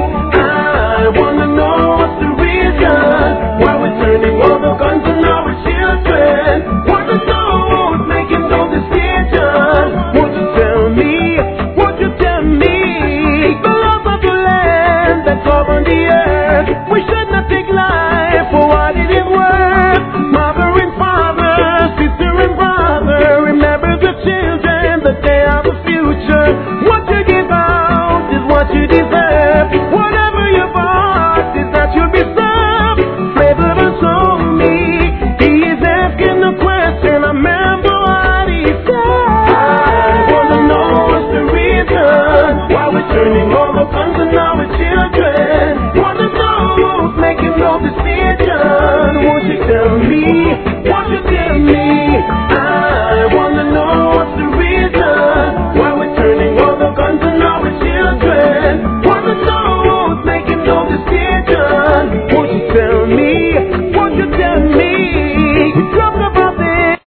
I wanna know what's the reason why we're turning all the guns on our children. Wanna know who's making those decisions. Won't you tell me? Won't you tell me? The laws of the land that govern the earth. We should not take life for what it is worth. Mother and father, sister and brother, remember the children, that they are the future. What you give out is what you deserve. Whatever you bought is that you'll be served. Flavor told me he is asking the question. I remember what he said. I wanna know what's the reason why we're turning all the guns on our children. Wanna know who's making no decision. Won't you tell me?